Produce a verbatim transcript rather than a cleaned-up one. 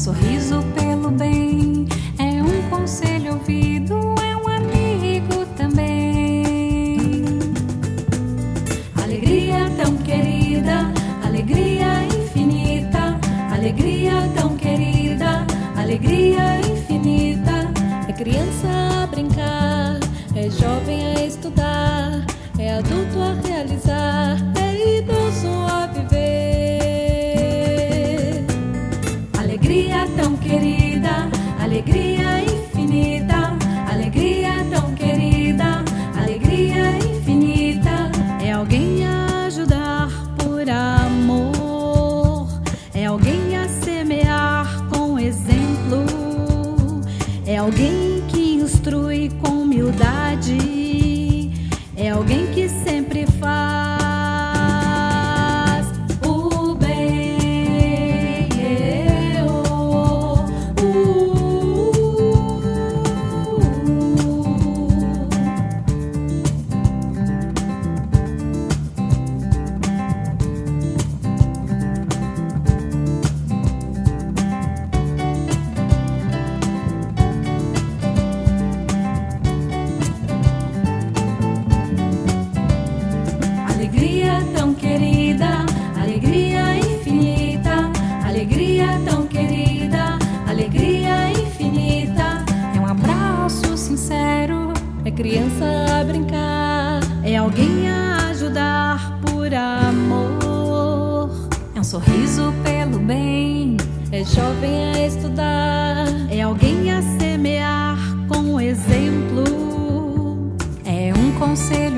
sorriso pelo bem, é um conselho ouvido, é um amigo também. Alegria tão querida, alegria infinita, alegria tão querida, alegria infinita. É criança a brincar, é jovem a estudar, é adulto a realizar, é idoso a viver. Alegria tão querida, alegria infinita, alegria tão querida, alegria infinita. É alguém a ajudar por amor, é alguém a semear com exemplo, é alguém que instrui com humildade, é alguém que sempre faz o bem. Eu, uh, uh, Alegria tão querida, alegria infinita, alegria tão querida, alegria infinita. É um abraço sincero, é criança a brincar, é alguém a ajudar por amor. É um sorriso pelo bem, é jovem a estudar, é alguém a semear com exemplo, é um conselho